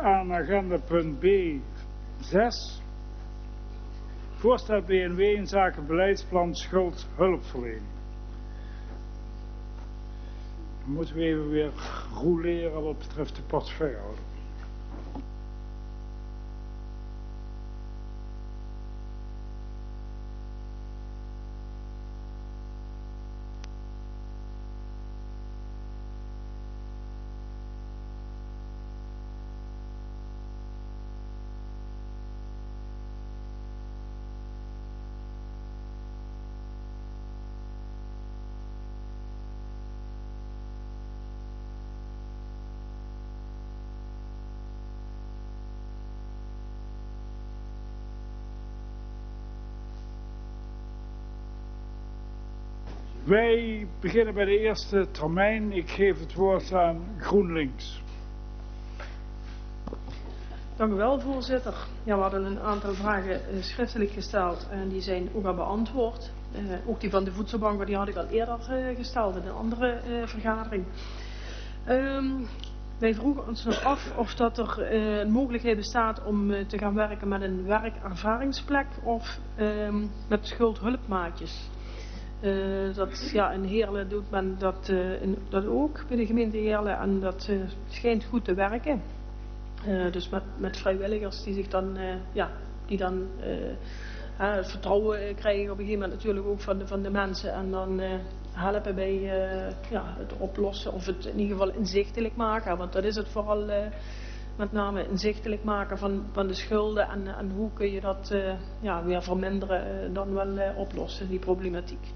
aan agenda punt B6. Voorstel BNW in zaken beleidsplan schuldhulpverlening. Dan moeten we even weer rouleren wat betreft de portefeuillehouder. Wij beginnen bij de eerste termijn. Ik geef het woord aan GroenLinks. Dank u wel, voorzitter. Ja, we hadden een aantal vragen schriftelijk gesteld en die zijn ook al beantwoord. Ook die van de voedselbanken, die had ik al eerder gesteld in een andere vergadering. Wij vroegen ons nog af of dat er een mogelijkheid bestaat om te gaan werken met een werkervaringsplek of met schuldhulpmaatjes. Dat ja, in Heerlen doet men dat ook bij de gemeente Heerlen en dat schijnt goed te werken. Dus met vrijwilligers die zich dan, het vertrouwen krijgen op een gegeven moment natuurlijk ook van de mensen en dan helpen bij het oplossen of het in ieder geval inzichtelijk maken. Want dat is het vooral met name inzichtelijk maken van de schulden en hoe kun je dat weer verminderen dan wel oplossen, die problematiek.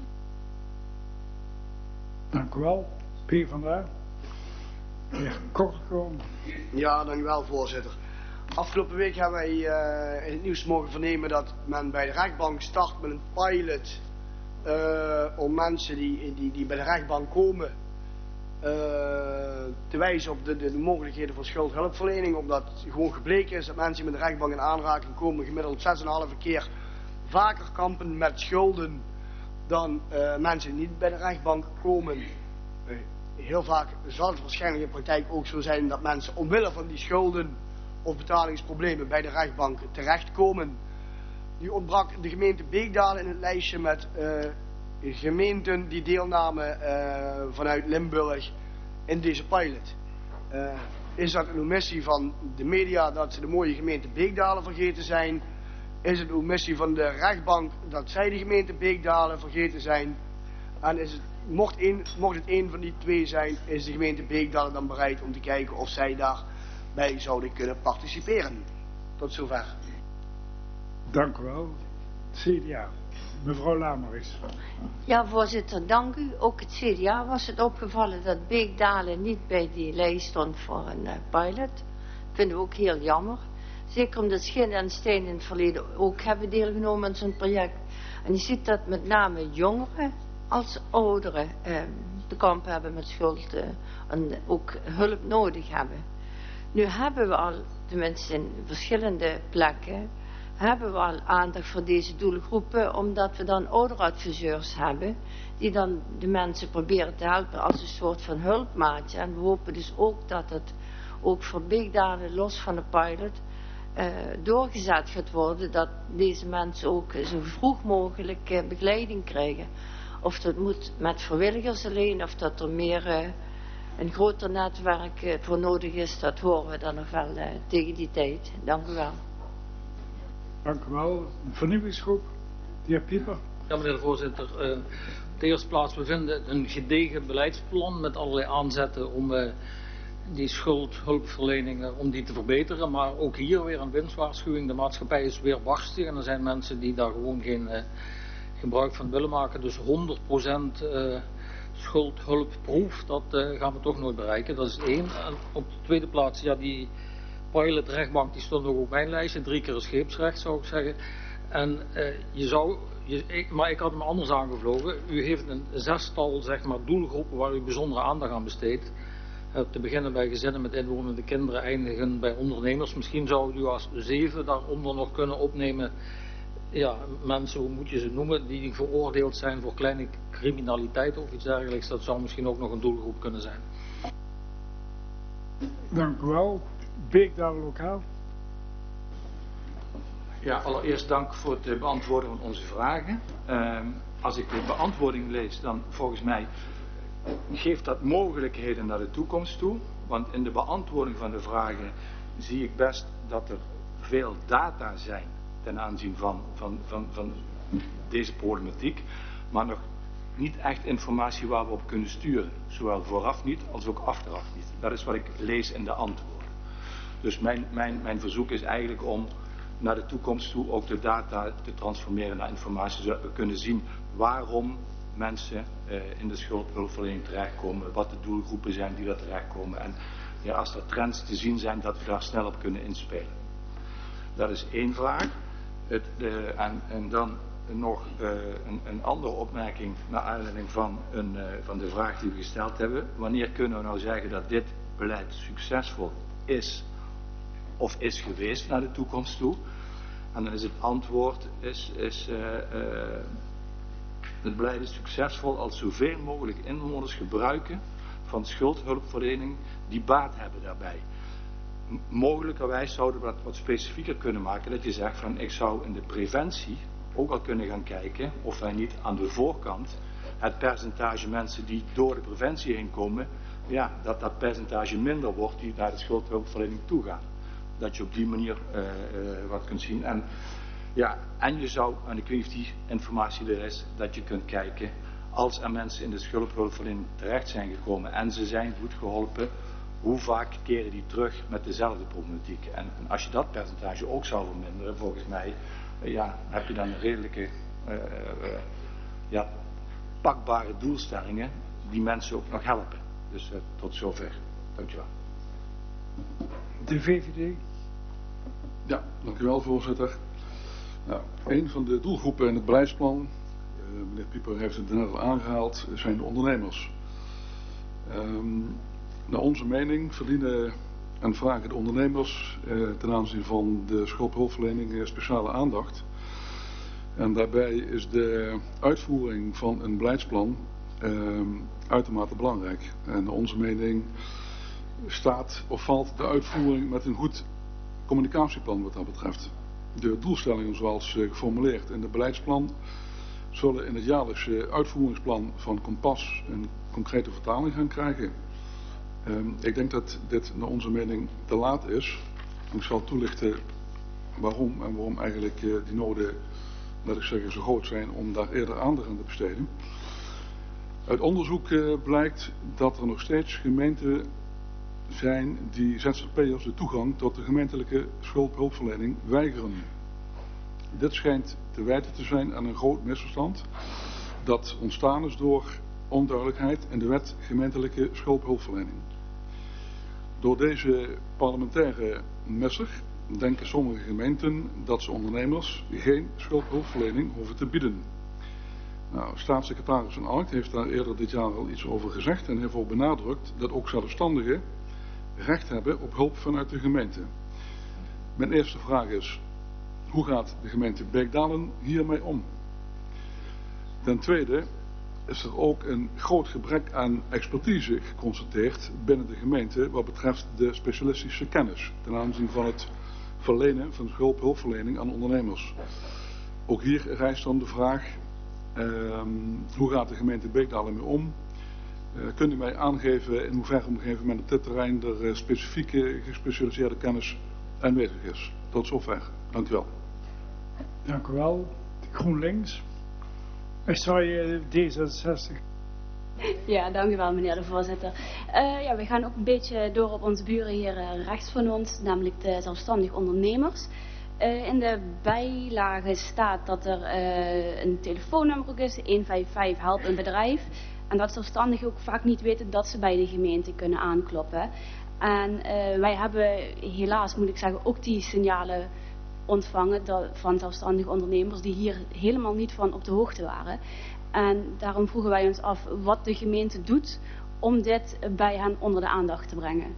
Dank u wel. PvdA. Heer Kortkom. Ja, dank u wel, voorzitter. Afgelopen week hebben wij in het nieuws mogen vernemen dat men bij de rechtbank start met een pilot om mensen die bij de rechtbank komen te wijzen op de mogelijkheden van schuldhulpverlening. Omdat gewoon gebleken is dat mensen die met de rechtbank in aanraking komen gemiddeld 6,5 keer vaker kampen met schulden dan mensen die niet bij de rechtbank komen. Heel vaak zal het waarschijnlijk in praktijk ook zo zijn dat mensen omwille van die schulden of betalingsproblemen bij de rechtbank terechtkomen. Nu ontbrak de gemeente Beekdalen in het lijstje met gemeenten die deelnamen vanuit Limburg in deze pilot. Is dat een omissie van de media dat ze de mooie gemeente Beekdalen vergeten zijn? Is het een omissie van de rechtbank dat zij de gemeente Beekdalen vergeten zijn? En is het, mocht het een van die twee zijn, is de gemeente Beekdalen dan bereid om te kijken of zij daarbij zouden kunnen participeren? Tot zover. Dank u wel. CDA. Mevrouw Lameris. Ja, voorzitter, dank u. Ook het CDA was het opgevallen dat Beekdalen niet bij die lijst stond voor een pilot. Vinden we ook heel jammer. Zeker omdat Schin en Steen in het verleden ook hebben deelgenomen aan zo'n project. En je ziet dat met name jongeren als ouderen te kampen hebben met schuld en ook hulp nodig hebben. Nu hebben we al, tenminste in verschillende plekken, hebben we al aandacht voor deze doelgroepen, omdat we dan ouderadviseurs hebben, die dan de mensen proberen te helpen als een soort van hulpmaatje. En we hopen dus ook dat het ook voor Beekdalen, los van de pilot, doorgezet gaat worden, dat deze mensen ook zo vroeg mogelijk begeleiding krijgen. Of dat moet met vrijwilligers alleen, of dat er meer een groter netwerk voor nodig is, dat horen we dan nog wel tegen die tijd. Dank u wel. Dank u wel. Een vernieuwingsgroep. De heer Pieper. Ja, meneer de voorzitter. Op de eerste plaats, we vinden een gedegen beleidsplan met allerlei aanzetten om die schuldhulpverlening, om die te verbeteren. Maar ook hier weer een winstwaarschuwing. De maatschappij is weer barstig en er zijn mensen die daar gewoon geen gebruik van willen maken. Dus 100% schuldhulpproef, dat gaan we toch nooit bereiken. Dat is één. En op de tweede plaats, ja, die pilotrechtbank die stond ook op mijn lijstje. 3 keer een scheepsrecht, zou ik zeggen. En maar ik had hem anders aangevlogen. U heeft een 6-tal, zeg maar, doelgroepen waar u bijzondere aandacht aan besteedt. Te beginnen bij gezinnen met inwonende kinderen, eindigen bij ondernemers. Misschien zou u als 7 daaronder nog kunnen opnemen. Ja, mensen, hoe moet je ze noemen, die veroordeeld zijn voor kleine criminaliteit of iets dergelijks. Dat zou misschien ook nog een doelgroep kunnen zijn. Dank u wel. Beekdalen lokaal. Ja, allereerst dank voor het beantwoorden van onze vragen. Als ik de beantwoording lees, dan volgens mij geeft dat mogelijkheden naar de toekomst toe. Want in de beantwoording van de vragen zie ik best dat er veel data zijn ten aanzien van deze problematiek. Maar nog niet echt informatie waar we op kunnen sturen. Zowel vooraf niet als ook achteraf niet. Dat is wat ik lees in de antwoorden. Dus mijn verzoek is eigenlijk om naar de toekomst toe ook de data te transformeren naar informatie, zodat we kunnen zien waarom mensen in de schuldhulpverlening terechtkomen, wat de doelgroepen zijn die daar terechtkomen en ja, als er trends te zien zijn dat we daar snel op kunnen inspelen. Dat is één vraag. En dan nog een andere opmerking naar aanleiding van de vraag die we gesteld hebben. Wanneer kunnen we nou zeggen dat dit beleid succesvol is of is geweest naar de toekomst toe? En dan is het antwoord, het beleid is succesvol als zoveel mogelijk inwoners gebruiken van schuldhulpverlening die baat hebben daarbij. Mogelijkerwijs zouden we dat wat specifieker kunnen maken, dat je zegt van ik zou in de preventie ook al kunnen gaan kijken of wij niet aan de voorkant het percentage mensen die door de preventie heen komen, ja, dat percentage minder wordt die naar de schuldhulpverlening toe gaan. Dat je op die manier wat kunt zien. En je zou, en ik weet niet of die informatie er is, dat je kunt kijken, als er mensen in de schuldhulpverlening terecht zijn gekomen en ze zijn goed geholpen, hoe vaak keren die terug met dezelfde problematiek. En als je dat percentage ook zou verminderen, volgens mij, heb je dan redelijke, pakbare doelstellingen die mensen ook nog helpen. Dus tot zover. Dankjewel. De VVD. Ja, dank u wel, voorzitter. Nou, een van de doelgroepen in het beleidsplan, meneer Pieper heeft het net al aangehaald, zijn de ondernemers. Naar onze mening verdienen en vragen de ondernemers ten aanzien van de schuldhulpverlening speciale aandacht. En daarbij is de uitvoering van een beleidsplan uitermate belangrijk. En naar onze mening staat of valt de uitvoering met een goed communicatieplan wat dat betreft. De doelstellingen zoals geformuleerd in het beleidsplan zullen in het jaarlijkse uitvoeringsplan van Kompas een concrete vertaling gaan krijgen. Ik denk dat dit naar onze mening te laat is. Ik zal toelichten waarom en waarom eigenlijk die noden, laat ik zeggen, zo groot zijn om daar eerder aandacht aan te besteden. Uit onderzoek blijkt dat er nog steeds gemeenten zijn die ZZP'ers de toegang tot de gemeentelijke schuldhulpverlening weigeren. Dit schijnt te wijten te zijn aan een groot misverstand dat ontstaan is door onduidelijkheid in de wet gemeentelijke schuldhulpverlening. Door deze parlementaire messer denken sommige gemeenten dat ze ondernemers geen schuldhulpverlening hoeven te bieden. Nou, staatssecretaris Van Ark heeft daar eerder dit jaar al iets over gezegd en heeft ook benadrukt dat ook zelfstandigen recht hebben op hulp vanuit de gemeente. Mijn eerste vraag is, hoe gaat de gemeente Beekdalen hiermee om? Ten tweede is er ook een groot gebrek aan expertise geconstateerd binnen de gemeente wat betreft de specialistische kennis ten aanzien van het verlenen van hulpverlening aan ondernemers. Ook hier rijst dan de vraag, hoe gaat de gemeente Beekdalen mee om? Kunt u mij aangeven in hoeverre op een gegeven moment op dit terrein er specifieke gespecialiseerde kennis aanwezig is? Tot zover. Dank u wel. Dank u wel. GroenLinks. Sorry, D66. Ja, dank u wel meneer de voorzitter. We gaan ook een beetje door op onze buren hier rechts van ons, namelijk de zelfstandig ondernemers. In de bijlage staat dat er een telefoonnummer ook is, 155 help een bedrijf. En dat zelfstandigen ook vaak niet weten dat ze bij de gemeente kunnen aankloppen. En wij hebben helaas, moet ik zeggen, ook die signalen ontvangen van zelfstandige ondernemers die hier helemaal niet van op de hoogte waren. En daarom vroegen wij ons af wat de gemeente doet om dit bij hen onder de aandacht te brengen.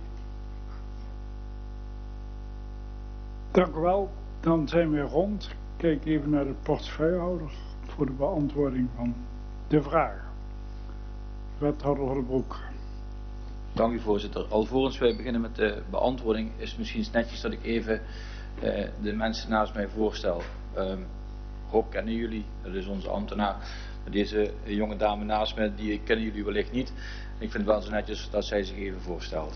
Dank u wel. Dan zijn we rond. Kijk even naar de portefeuillehouder voor de beantwoording van de vraag. Wethouder Hollebroek. Dank u, voorzitter. Alvorens wij beginnen met de beantwoording is het misschien netjes dat ik even de mensen naast mij voorstel. Rob kennen jullie, dat is onze ambtenaar. Deze jonge dame naast me, die kennen jullie wellicht niet. Ik vind het wel zo netjes dat zij zich even voorstelt.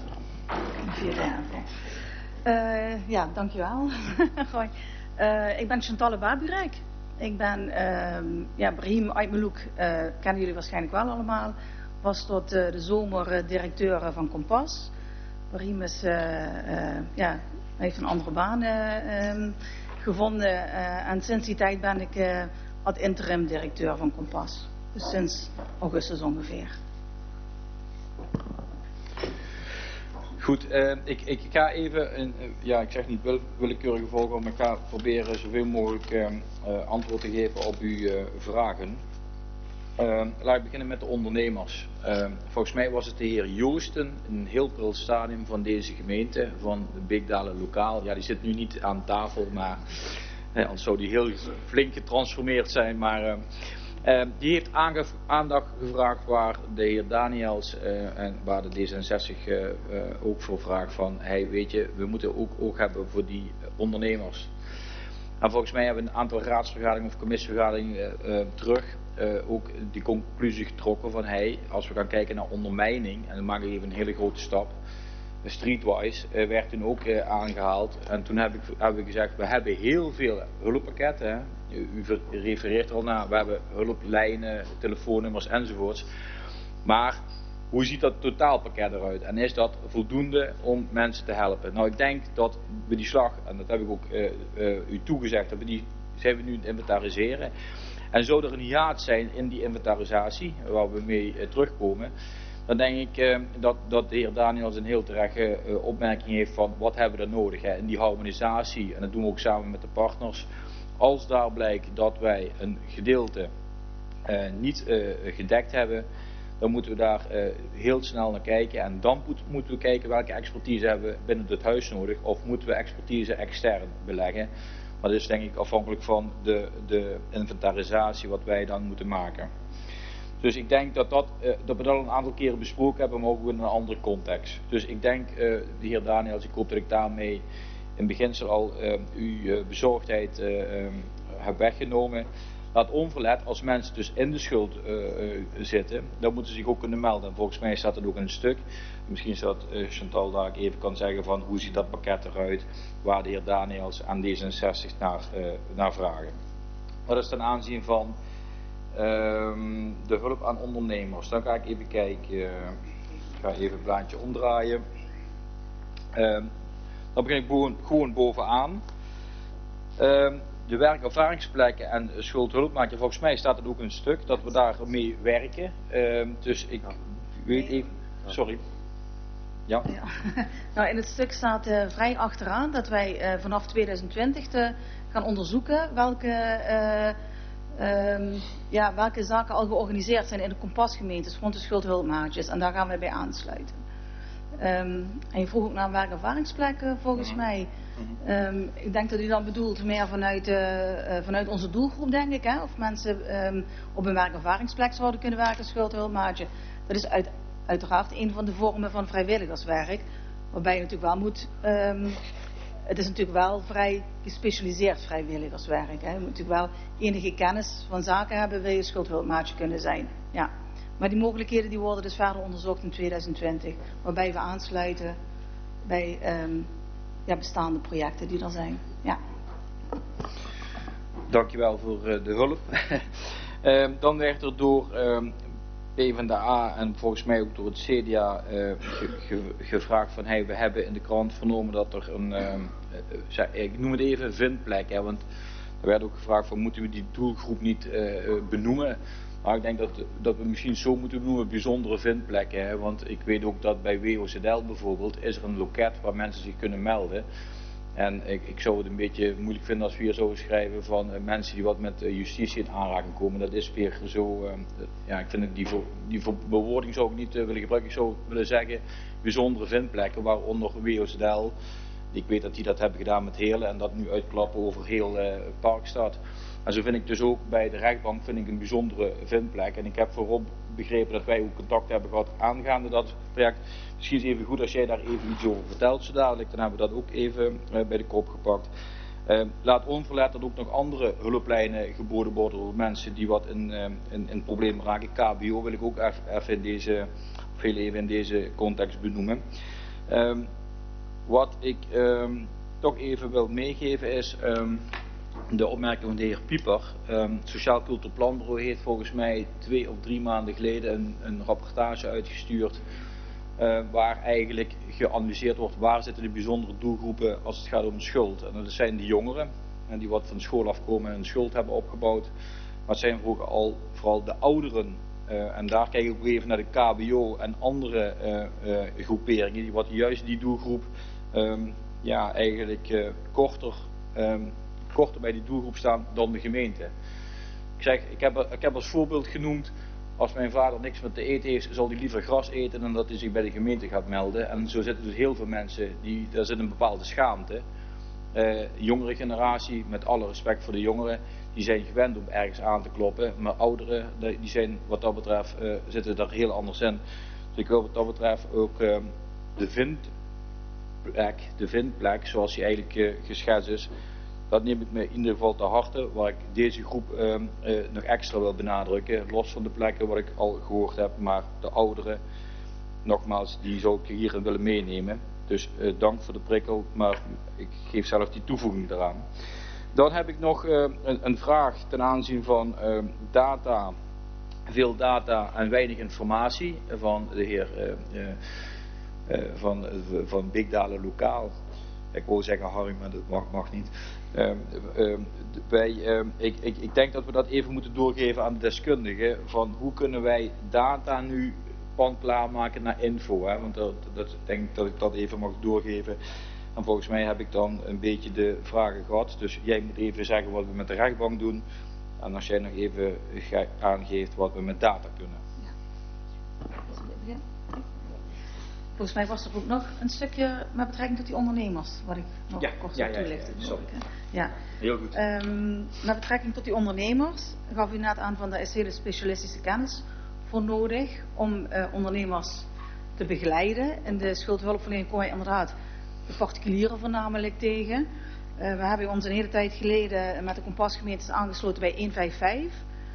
Ja, dankjewel. Ik ben Chantal Baburek. Ik ben Brahim Aymelouk, kennen jullie waarschijnlijk wel allemaal. Was tot de zomer directeur van Kompas. Brahim heeft een andere baan gevonden. En sinds die tijd ben ik ad interim directeur van Kompas. Dus sinds augustus ongeveer. Goed, ik ga even, ik zeg niet willekeurige volgorde, maar ik ga proberen zoveel mogelijk antwoord te geven op uw vragen. Laat ik beginnen met de ondernemers. Volgens mij was het de heer Joosten, een heel pril stadium van deze gemeente, van Beekdale Lokaal. Ja, die zit nu niet aan tafel, maar anders zou die heel flink getransformeerd zijn. Maar die heeft aandacht gevraagd waar de heer Daniels en waar de D66 ook voor vraagt van, weet je, we moeten ook oog hebben voor die ondernemers. En volgens mij hebben we een aantal raadsvergaderingen of commissievergaderingen terug ook die conclusie getrokken van als we gaan kijken naar ondermijning, en dan maak ik even een hele grote stap, streetwise, werd toen ook aangehaald. En toen hebben we gezegd, we hebben heel veel hulppakketten. Hè. U refereert er al naar, we hebben hulplijnen, telefoonnummers enzovoorts. Maar hoe ziet dat totaalpakket eruit? En is dat voldoende om mensen te helpen? Nou, ik denk dat we die slag, en dat heb ik ook u toegezegd, dat zijn we nu aan het inventariseren. En zou er een hiaat zijn in die inventarisatie, waar we mee terugkomen, dan denk ik dat de heer Daniels een heel terechte opmerking heeft van wat hebben we er nodig. Hè? In die harmonisatie, en dat doen we ook samen met de partners, als daar blijkt dat wij een gedeelte niet gedekt hebben, dan moeten we daar heel snel naar kijken. En dan moeten we kijken welke expertise hebben we binnen het huis nodig, of moeten we expertise extern beleggen. Maar dat is denk ik afhankelijk van de inventarisatie wat wij dan moeten maken. Dus ik denk dat we dat al een aantal keren besproken hebben, maar ook in een andere context. Dus ik denk, de heer Daniels, ik hoop dat ik daarmee in beginsel al uw bezorgdheid heb weggenomen. Laat onverlet, als mensen dus in de schuld zitten, dan moeten ze zich ook kunnen melden. En volgens mij staat het ook in een stuk. Misschien is dat Chantal daar even kan zeggen van hoe ziet dat pakket eruit, waar de heer Daniels aan D66 naar vragen. Dat is ten aanzien van de hulp aan ondernemers. Dan ga ik even kijken, ik ga even het blaadje omdraaien. Dan begin ik gewoon bovenaan. De werkervaringsplekken en schuldhulpmaatje, volgens mij staat het ook in een stuk dat we daarmee werken. Dus ik weet even, sorry. Ja. Nou, in het stuk staat vrij achteraan dat wij vanaf 2020 gaan onderzoeken welke zaken al georganiseerd zijn in de kompasgemeentes rond de schuldhulpmaatjes. En daar gaan wij bij aansluiten. En je vroeg ook naar werkervaringsplekken volgens mij. Ik denk dat u dan bedoelt meer vanuit onze doelgroep, denk ik. Hè? Of mensen op een werkervaringsplek zouden kunnen werken, schuldhulpmaatje. Dat is uiteraard een van de vormen van vrijwilligerswerk. Waarbij je natuurlijk wel moet... het is natuurlijk wel vrij gespecialiseerd vrijwilligerswerk. Hè? Je moet natuurlijk wel enige kennis van zaken hebben, wil je schuldhulpmaatje kunnen zijn. Ja. Maar die mogelijkheden die worden dus verder onderzocht in 2020. Waarbij we aansluiten bij bestaande projecten die er zijn. Ja. Dankjewel voor de hulp. Dan werd er door PvdA en volgens mij ook door het CDA gevraagd van we hebben in de krant vernomen dat er ik noem het even vindplek, hè, want er werd ook gevraagd van moeten we die doelgroep niet benoemen. Maar ik denk dat we misschien zo moeten benoemen bijzondere vindplekken. Hè? Want ik weet ook dat bij WOZL bijvoorbeeld is er een loket waar mensen zich kunnen melden. En ik zou het een beetje moeilijk vinden als we hier zouden schrijven van mensen die wat met justitie in aanraking komen. Dat is weer zo, ik vind die bewoording zou ik niet willen gebruiken. Ik zou willen zeggen bijzondere vindplekken waaronder WOZL Ik weet dat die dat hebben gedaan met Heerlen en dat nu uitklappen over heel Parkstad. En zo vind ik dus ook bij de rechtbank een bijzondere vindplek. En ik heb voorop begrepen dat wij ook contact hebben gehad aangaande dat project. Misschien is het even goed als jij daar even iets over vertelt zo dadelijk. Dan hebben we dat ook even bij de kop gepakt. Laat onverlet dat ook nog andere hulplijnen geboden worden door mensen die wat in problemen raken. KBO wil ik ook even in deze context benoemen. Wat ik toch even wil meegeven is de opmerking van de heer Pieper. Sociaal Cultureel Planbureau heeft volgens mij 2 of 3 maanden geleden een rapportage uitgestuurd. Waar eigenlijk geanalyseerd wordt waar zitten de bijzondere doelgroepen als het gaat om schuld. En dat zijn de jongeren die wat van school afkomen en een schuld hebben opgebouwd. Maar het zijn vooral de ouderen. En daar kijk ik ook even naar de KBO en andere groeperingen die wat juist die doelgroep eigenlijk korter bij die doelgroep staan dan de gemeente. Ik heb als voorbeeld genoemd, als mijn vader niks meer te eten heeft, zal hij liever gras eten dan dat hij zich bij de gemeente gaat melden. En zo zitten dus heel veel mensen, daar zit een bepaalde schaamte. Jongere generatie, met alle respect voor de jongeren, die zijn gewend om ergens aan te kloppen. Maar ouderen, die zijn wat dat betreft, zitten daar heel anders in. Dus ik wil wat dat betreft ook de vindplek, zoals die eigenlijk geschetst is, dat neem ik me in ieder geval te harte, waar ik deze groep nog extra wil benadrukken. Los van de plekken wat ik al gehoord heb, maar de ouderen, nogmaals, die zou ik hierin willen meenemen. Dus dank voor de prikkel, maar ik geef zelf die toevoeging eraan. Dan heb ik nog een vraag ten aanzien van data, veel data en weinig informatie van de heer van Big Data Lokaal. Ik wou zeggen Harry, maar dat mag niet. Ik denk dat we dat even moeten doorgeven aan de deskundigen. Van hoe kunnen wij data nu pan-klaar maken naar info. Hè? Want ik denk dat ik dat even mag doorgeven. En volgens mij heb ik dan een beetje de vragen gehad. Dus jij moet even zeggen wat we met de rechtbank doen. En als jij nog even aangeeft wat we met data kunnen. Ja. Volgens mij was er ook nog een stukje met betrekking tot die ondernemers, wat ik nog kort zou toelichten. Ja. Heel goed. Met betrekking tot die ondernemers gaf u net aan van daar is hele specialistische kennis voor nodig om ondernemers te begeleiden. In de schuldhulpverlening komen wij inderdaad de particulieren voornamelijk tegen. We hebben ons een hele tijd geleden met de Kompasgemeentes aangesloten bij 155.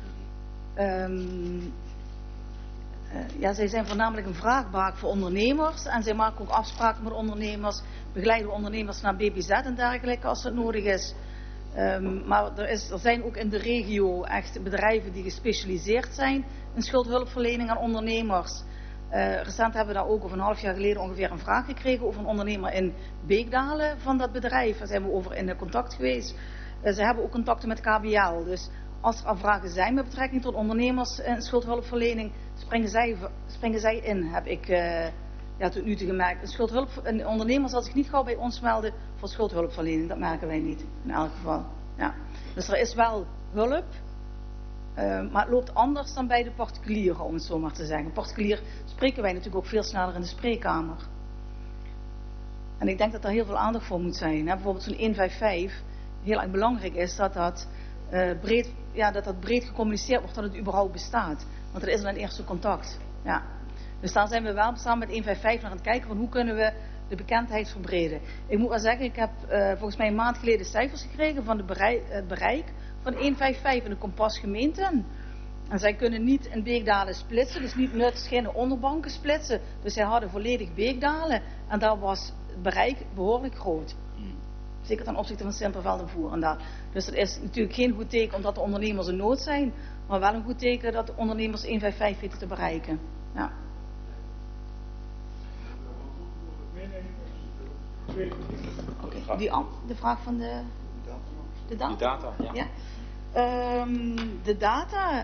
Zij zijn voornamelijk een vraagbaak voor ondernemers en zij maken ook afspraken met ondernemers, begeleiden ondernemers naar BBZ en dergelijke als dat nodig is. Maar er zijn ook in de regio echt bedrijven die gespecialiseerd zijn in schuldhulpverlening aan ondernemers. Recent hebben we daar ook over een half jaar geleden ongeveer een vraag gekregen over een ondernemer in Beekdalen van dat bedrijf. Daar zijn we over in contact geweest. Ze hebben ook contacten met KBL. Dus als er vragen zijn met betrekking tot ondernemers en schuldhulpverlening, springen zij in, heb ik tot nu toe gemerkt. Een ondernemer zal zich niet gauw bij ons melden voor schuldhulpverlening. Dat merken wij niet, in elk geval. Ja. Dus er is wel hulp, maar het loopt anders dan bij de particulieren, om het zo maar te zeggen. Particulier spreken wij natuurlijk ook veel sneller in de spreekkamer. En ik denk dat daar heel veel aandacht voor moet zijn. Bijvoorbeeld zo'n 155, heel erg belangrijk is dat dat breed gecommuniceerd wordt dat het überhaupt bestaat. Want er is dan eerste contact. Ja. Dus daar zijn we wel samen met 155 naar aan het kijken van hoe kunnen we de bekendheid verbreden. Ik moet wel zeggen, ik heb volgens mij een maand geleden cijfers gekregen van het bereik van 155 in de Kompasgemeenten. En zij kunnen niet in Beekdalen splitsen, dus niet met verschillende onderbanken splitsen. Dus zij hadden volledig Beekdalen en daar was het bereik behoorlijk groot. Zeker ten opzichte van Simpelveld en Voerendaal. Dus dat is natuurlijk geen goed teken omdat de ondernemers in nood zijn, maar wel een goed teken dat de ondernemers 155 weten te bereiken. Ja. De vraag van de data? De data, ja. Ja. De data.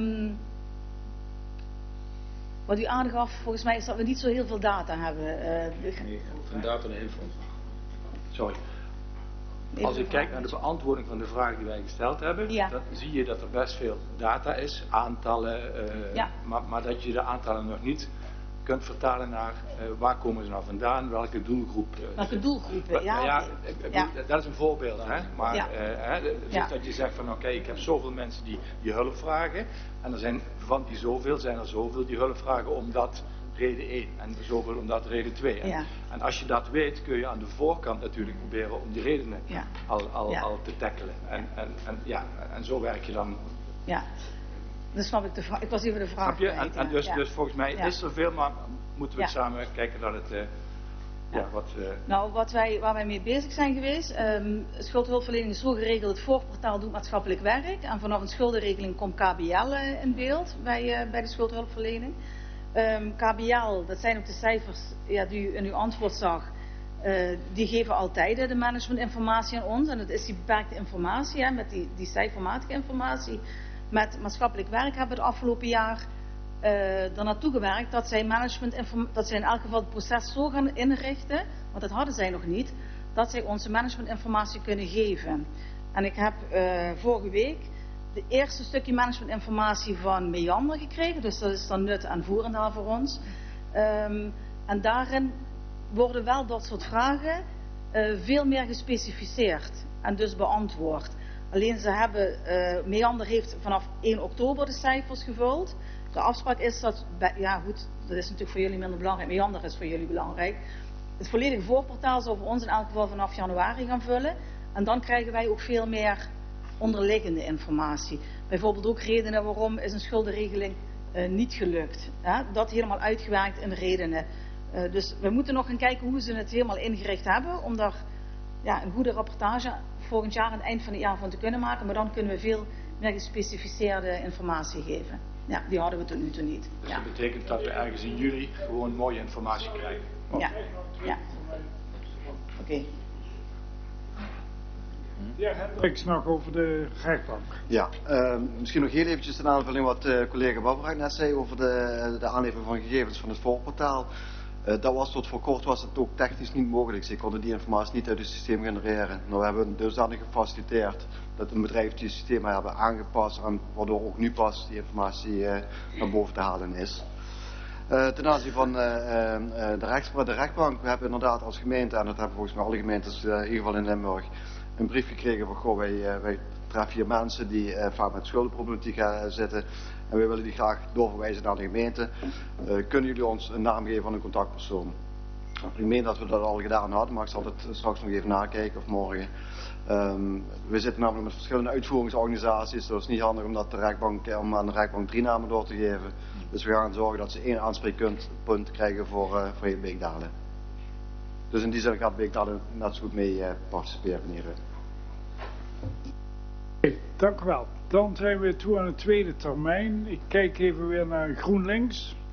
Wat u aangaf, volgens mij is dat we niet zo heel veel data hebben. Nee, van data naar info. Sorry. Als ik kijk naar de beantwoording van de vraag die wij gesteld hebben, dan zie je dat er best veel data is, aantallen, maar dat je de aantallen nog niet kunt vertalen naar waar komen ze nou vandaan, welke doelgroep. Welke doelgroepen, Dat is een voorbeeld, hè? Maar Ja. dat je zegt van oké, ik heb zoveel mensen die hulp vragen en er zijn van die zoveel, zijn er zoveel die hulp vragen omdat reden 1 en zoveel omdat reden 2. En als je dat weet, kun je aan de voorkant natuurlijk proberen om die redenen al te tackelen. En zo werk je dan. Ja, dat snap ik. Ik was even de vraag. Snap je? En dus volgens mij is er veel, maar moeten we samen kijken dat het Nou, waar wij mee bezig zijn geweest, schuldhulpverlening is zo geregeld, het voorportaal doet maatschappelijk werk en vanaf een schuldenregeling komt KBL in beeld bij de schuldhulpverlening. KBL, dat zijn ook de cijfers die u in uw antwoord zag, die geven altijd de managementinformatie aan ons en dat is die beperkte informatie, met die cijfermatige informatie. Met maatschappelijk werk hebben we het afgelopen jaar er naartoe gewerkt dat zij dat zij in elk geval het proces zo gaan inrichten, want dat hadden zij nog niet, dat zij onze managementinformatie kunnen geven. En ik heb vorige week de eerste stukje managementinformatie van Meander gekregen, dus dat is dan nut en voerendaal voor ons. En daarin worden wel dat soort vragen veel meer gespecificeerd en dus beantwoord. Alleen Meander heeft vanaf 1 oktober de cijfers gevuld. De afspraak is dat, dat is natuurlijk voor jullie minder belangrijk, Meander is voor jullie belangrijk. Het volledige voorportaal zal voor ons in elk geval vanaf januari gaan vullen. En dan krijgen wij ook veel meer onderliggende informatie. Bijvoorbeeld ook redenen waarom is een schuldenregeling niet gelukt. Dat helemaal uitgewerkt in redenen. Dus we moeten nog gaan kijken hoe ze het helemaal ingericht hebben. Om daar een goede rapportage volgend jaar aan het eind van het jaar van te kunnen maken. Maar dan kunnen we veel meer gespecificeerde informatie geven. Ja, die hadden we tot nu toe niet. Dus dat betekent dat we ergens in juli gewoon mooie informatie krijgen. Ja. Oké. De heer Hendricks nog over de rechtbank. Ja, misschien nog heel eventjes een aanvulling wat collega Babberak net zei over de aanlevering van gegevens van het voorportaal. Dat was tot voor kort was het ook technisch niet mogelijk. Ze konden die informatie niet uit het systeem genereren. Nou, we hebben dusdanig gefaciliteerd dat een bedrijf die het systeem hebben aangepast en waardoor ook nu pas die informatie naar boven te halen is. Ten aanzien van de rechtbank, we hebben inderdaad als gemeente, en dat hebben volgens mij alle gemeentes, in ieder geval in Limburg, een brief gekregen van goh, wij treffen hier mensen die vaak met schuldenproblematiek zitten en wij willen die graag doorverwijzen naar de gemeente. Kunnen jullie ons een naam geven van een contactpersoon? Ik meen dat we dat al gedaan hadden, maar ik zal het straks nog even nakijken of morgen. We zitten namelijk met verschillende uitvoeringsorganisaties, dus het is niet handig om aan de rechtbank 3 namen door te geven. Dus we gaan zorgen dat ze 1 aanspreekpunt krijgen voor heel Beekdalen. Dus in die zin gaat Beekdalen net zo goed mee participeren, meneer. Dank u wel. Dan zijn we toe aan de tweede termijn. Ik kijk even weer naar GroenLinks.